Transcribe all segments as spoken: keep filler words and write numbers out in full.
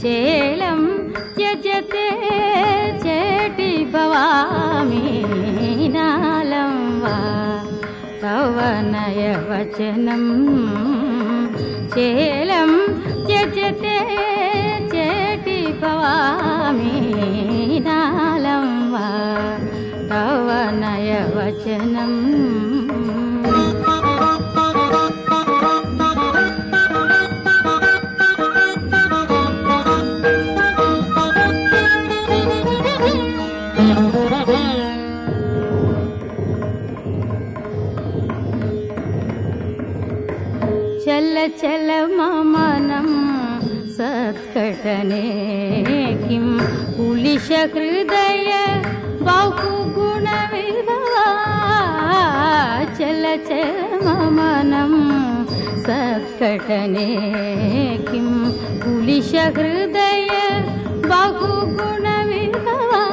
चेलं त्यजते चेटी भवामि नालं वा तव नयवचनं चेलं त्यजते चेटी भवामि नालं वा तव नयवचनं चल चल ममनं सत्कटने किं पुलिश हृदय बहुगुणविभवा चल चल ममनं सत्कटने किं पुलिश हृदय बहुगुणविभवा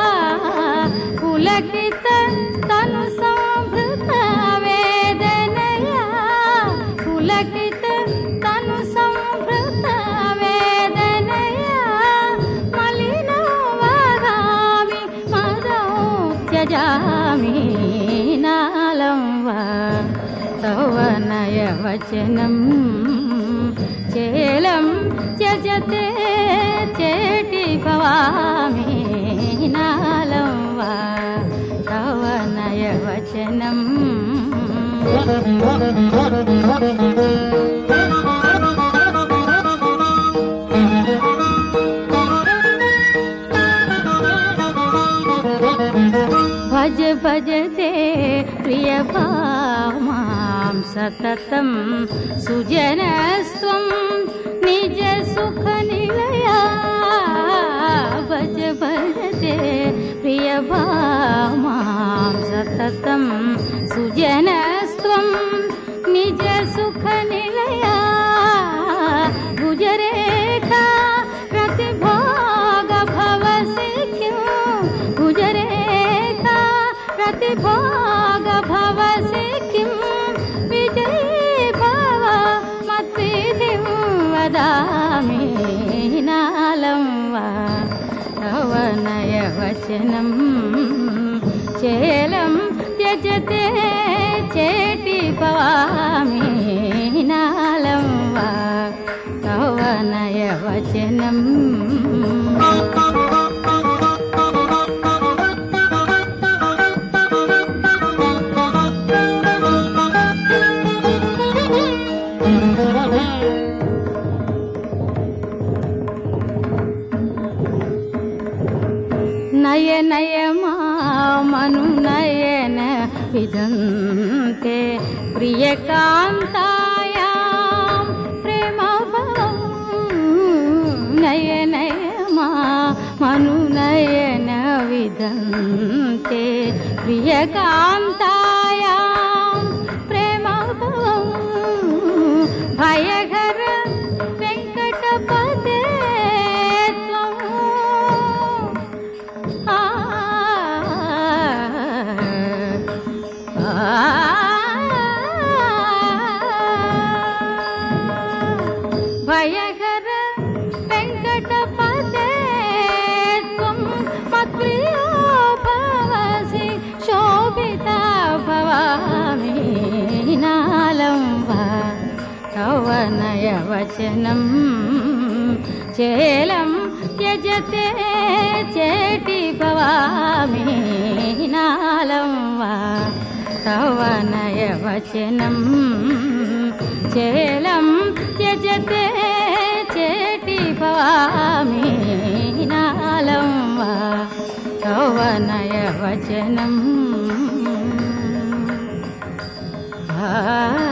पुलकित तनु संभृत वेदनया पुलकित तनु संभृत वेदनया मलिनो वदामि मदौ त्यजामि नालं वा तव नयवचनं चेलं त्यजते चेटी भवामि नालं वा तव नयवचनं भज भज ते प्रिय भामां सततं सुजनस्त्वं निज सुख निलया भज भज ते प्रिय भामां सततं सुजनस्त्वं निज सुख निलया भुजरेखा प्रतिभाग भवसि किं भुजरेखा प्रतिभाग भवसि किं विजयी भव मत्विधिं वदामि नालं वा तव नयवचनं चेलं त्यजते चेटी भवामि नालं वा तव नयवचनं नय नय मामनु नयन विदन्ते प्रियकान्तायां प्रेमभवं नय नय मामनु नयन विदन्ते प्रियकान्तायां प्रेमभवं भयहर वेङ्कटपते भयहर वेङ्कटपते त्वं मत्प्रियो भवसि शोभिता भवामि नालं वा तव नयवचनं चेलं त्यजते चेटी भवामि नालं वा तव नयवचनं चेलं त्यजते चेटी भवामि नालं वा तव नयवचनं